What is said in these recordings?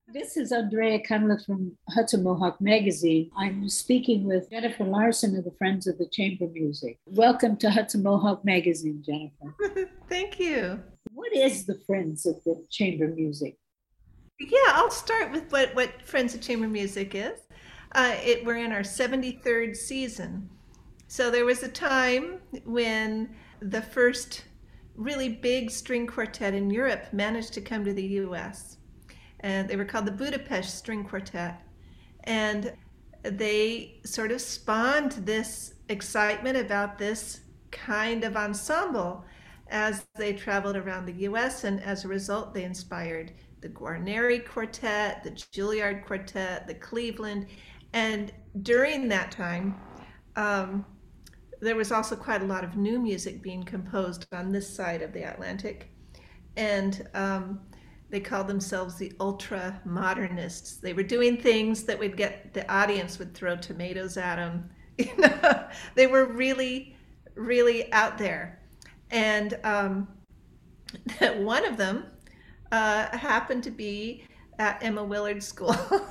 This is Andrea Cunliffe from Hudson Mohawk Magazine. I'm speaking with Jennifer Larson of the Friends of the Chamber Music. Welcome to Hudson Mohawk Magazine, Jennifer. Thank you. What is the Friends of the Chamber Music? Yeah, I'll start with what Friends of Chamber Music is. We're in our 73rd season. So there was a time when the first really big string quartet in Europe managed to come to the US. And they were called the Budapest String Quartet. And they sort of spawned this excitement about this kind of ensemble as they traveled around the US. And as a result, they inspired the Guarneri Quartet, the Juilliard Quartet, the Cleveland. And during that time, um, there was also quite a lot of new music being composed on this side of the Atlantic. And they called themselves the ultra modernists. They were doing things that would get the audience would throw tomatoes at them. You know, they were really, really out there. And one of them happened to be at Emma Willard School.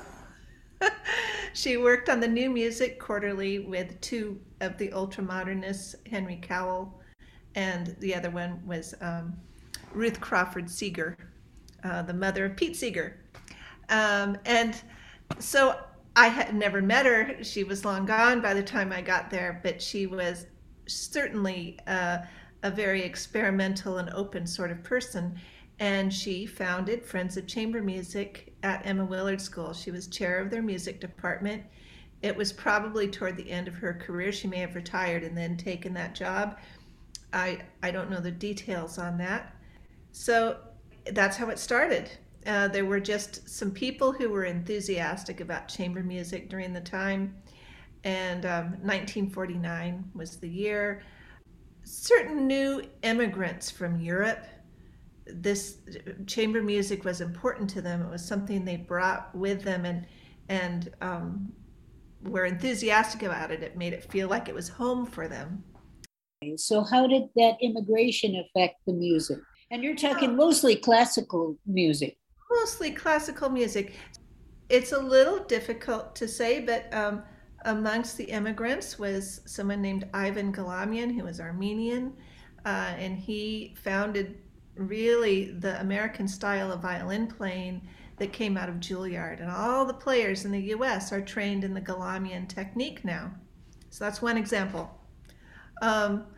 She worked on the New Music Quarterly with two of the ultramodernists, Henry Cowell, and the other one was Ruth Crawford Seeger, the mother of Pete Seeger. And so I had never met her. She was long gone by the time I got there, but she was certainly a very experimental and open sort of person. And she founded Friends of Chamber Music at Emma Willard School. She was chair of their music department. It was probably toward the end of her career. She may have retired and then taken that job. I don't know the details on that. So that's how it started. There were just some people who were enthusiastic about chamber music during the time, and 1949 was the year. Certain new immigrants from Europe, this chamber music was important to them. It was something they brought with them, and were enthusiastic about it. It made it feel like it was home for them. So, how did that immigration affect the music? And you're talking mostly classical music. Mostly classical music. It's a little difficult to say, but amongst the immigrants was someone named Ivan Galamian, who was Armenian, and he founded really the American style of violin playing that came out of Juilliard. And all the players in the US are trained in the Galamian technique now. So that's one example. Um,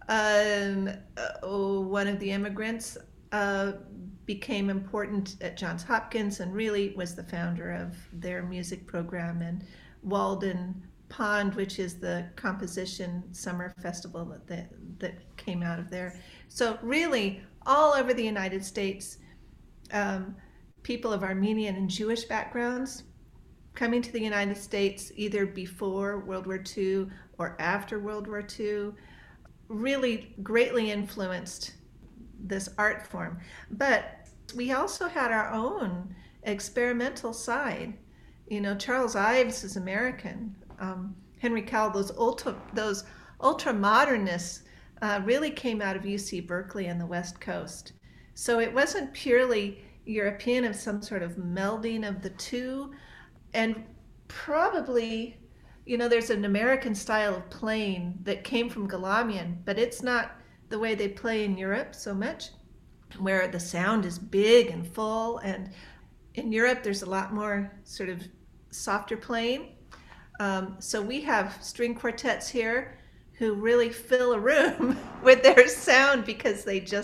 One of the immigrants uh, became important at Johns Hopkins and really was the founder of their music program. And Walden Pond, which is the composition summer festival that came out of there. So really, all over the United States, um, people of Armenian and Jewish backgrounds coming to the United States either before World War II or after World War II really greatly influenced this art form. But we also had our own experimental side. You know, Charles Ives is American. Henry Cowell, those ultra modernists really came out of UC Berkeley and the West Coast. So it wasn't purely European of some sort of melding of the two. And probably, you know, there's an American style of playing that came from Galamian, but it's not the way they play in Europe so much, where the sound is big and full. And in Europe, there's a lot more sort of softer playing. So we have string quartets here who really fill a room with their sound because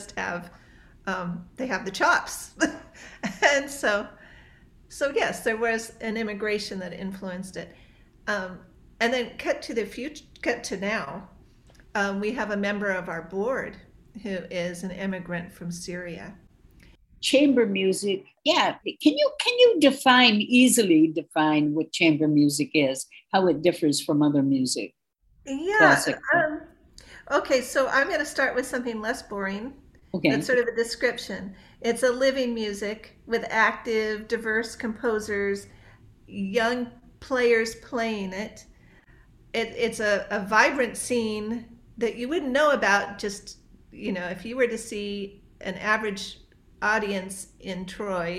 they have the chops. And so yes, there was an immigration that influenced it. Um, and then cut to now. We have a member of our board who is an immigrant from Syria. Chamber music, yeah. Can you easily define what chamber music is, how it differs from other music, Yeah. classic? Okay, so I'm going to start with something less boring. That's Okay. sort of a description. It's a living music with active, diverse composers, young players playing it. It's a vibrant scene that you wouldn't know about just, you know, if you were to see an average audience in Troy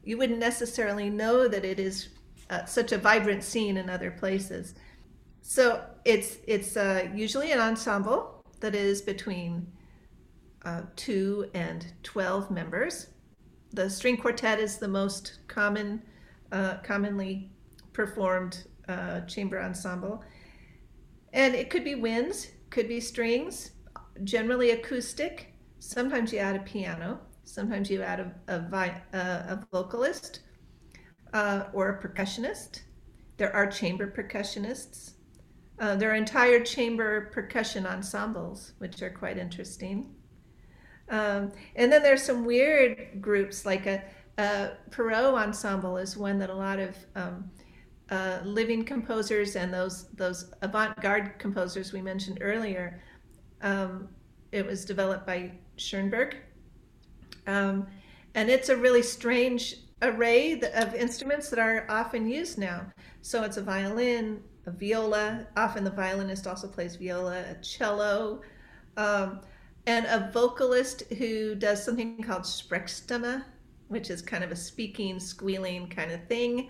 you wouldn't necessarily know that it is such a vibrant scene in other places. So it's usually an ensemble that is between 2 and 12 members. The string quartet is the most commonly performed chamber ensemble. And it could be winds, could be strings, generally acoustic. Sometimes you add a piano, sometimes you add a vocalist or a percussionist. There are chamber percussionists. There are entire chamber percussion ensembles, which are quite interesting. And then there's some weird groups, like a Perot ensemble is one that a lot of living composers and those avant-garde composers we mentioned earlier. It was developed by Schoenberg. And it's a really strange array of instruments that are often used now. So it's a violin, a viola, often the violinist also plays viola, a cello, and a vocalist who does something called Sprechstimme, which is kind of a speaking, squealing kind of thing.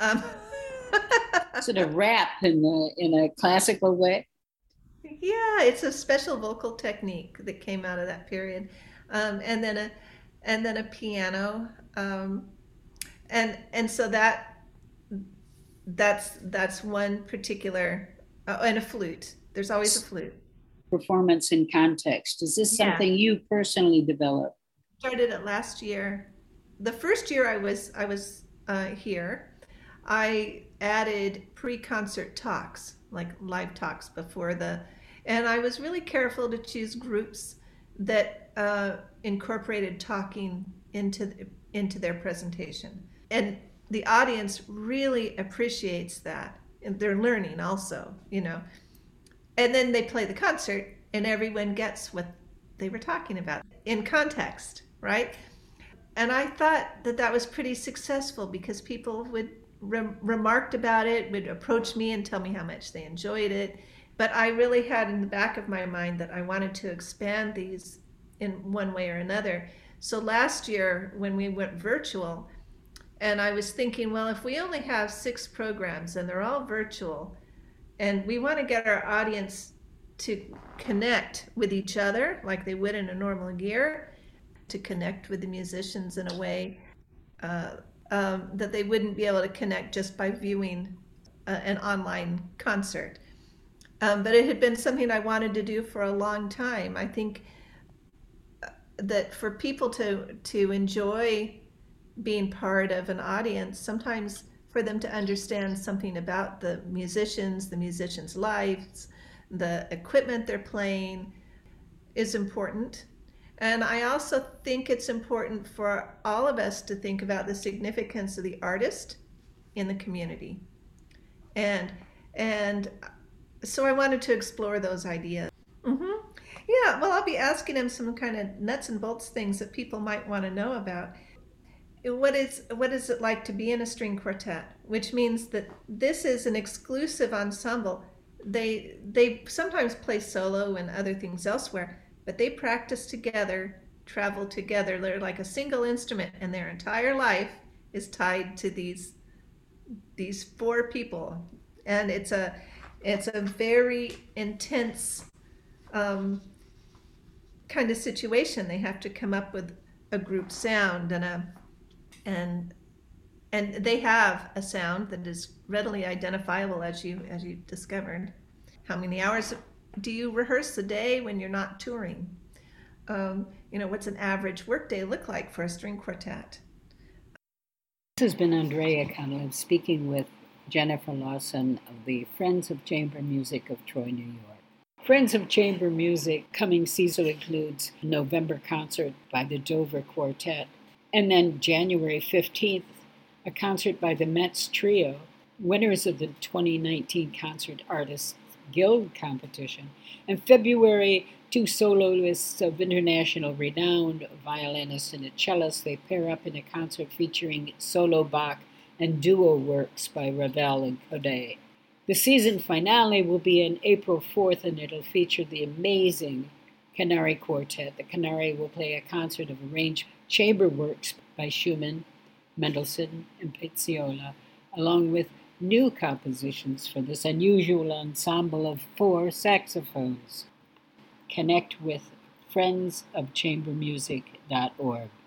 Sort of rap in a classical way. Yeah, it's a special vocal technique that came out of that period, and then a piano, and so that's one particular, and a flute. There's always a flute. Performance in context. Is this something you personally developed? Started it last year. The first year I was here, I added pre-concert talks, like live talks before and I was really careful to choose groups that incorporated talking into their presentation. And the audience really appreciates that. And they're learning also, And then they play the concert and everyone gets what they were talking about in context, right? And I thought that was pretty successful because people would remarked about it, would approach me and tell me how much they enjoyed it. But I really had in the back of my mind that I wanted to expand these in one way or another. So last year when we went virtual, and I was thinking, well, if we only have 6 programs and they're all virtual, and we want to get our audience to connect with each other like they would in a normal year, to connect with the musicians in a way that they wouldn't be able to connect just by viewing an online concert. But it had been something I wanted to do for a long time. I think that for people to enjoy being part of an audience, sometimes for them to understand something about the musicians' lives, the equipment they're playing is important. And I also think it's important for all of us to think about the significance of the artist in the community. And so I wanted to explore those ideas. Mm-hmm. Yeah, well, I'll be asking him some kind of nuts and bolts things that people might want to know about. What is it like to be in a string quartet? Which means that this is an exclusive ensemble. They sometimes play solo and other things elsewhere, but they practice together, travel together. They're like a single instrument, and their entire life is tied to these 4 people. And it's a very intense kind of situation. They have to come up with a group sound and they have a sound that is readily identifiable, as you discovered. How many hours do you rehearse a day when you're not touring? What's an average workday look like for a string quartet? This has been Andrea Connell speaking with Jennifer Lawson of the Friends of Chamber Music of Troy, New York. Friends of Chamber Music coming season includes a November concert by the Dover Quartet, and then January 15th, a concert by the Metz Trio, winners of the 2019 Concert Artists Guild competition, and February, 2 soloists of international renown, a violinist and a cellist. They pair up in a concert featuring solo Bach and duo works by Ravel and Corday. The season finale will be on April 4th, and it'll feature the amazing Canary Quartet. The Canary will play a concert of arranged chamber works by Schumann, Mendelssohn and Pizziola, along with new compositions for this unusual ensemble of 4 saxophones. Connect with friendsofchambermusic.org.